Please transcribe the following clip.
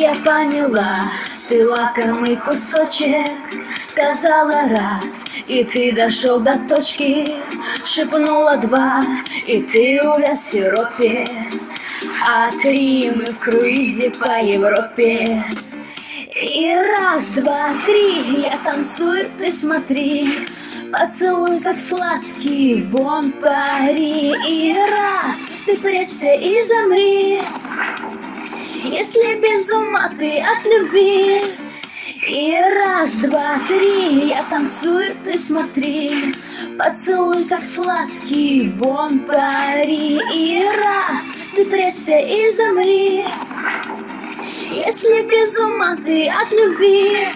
я поняла, ты лакомый кусочек. Сказала раз, и ты дошел до точки. Шепнула два, и ты увяз в сиропе. А три мы в круизе по Европе. И раз, два, три, я танцую, ты смотри. Поцелуй, как сладкий бон-пари. И раз, ты прячься и замри, если без ума ты от любви. И раз, два, три, я танцую, ты смотри. Поцелуй, как сладкий бон-пари. И раз, ты прячься и замри, если без ума ты от любви.